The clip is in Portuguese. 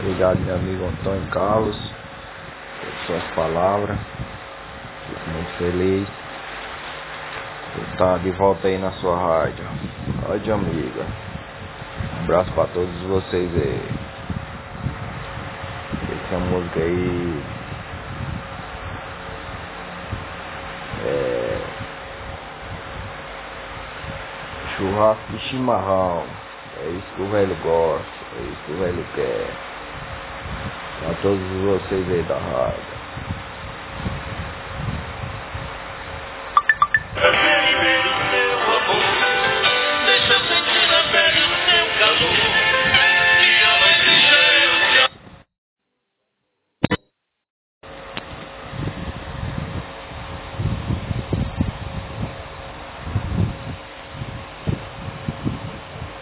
Obrigado, meu amigo Antônio Carlos, por suas palavras. Fico muito feliz por estar de volta aí na sua rádio. Rádio amiga. Um abraço para todos vocês aí. Essa música aí é churrasco de chimarrão. É isso que o velho gosta, é isso que o velho quer. Para todos vocês aí da rádio.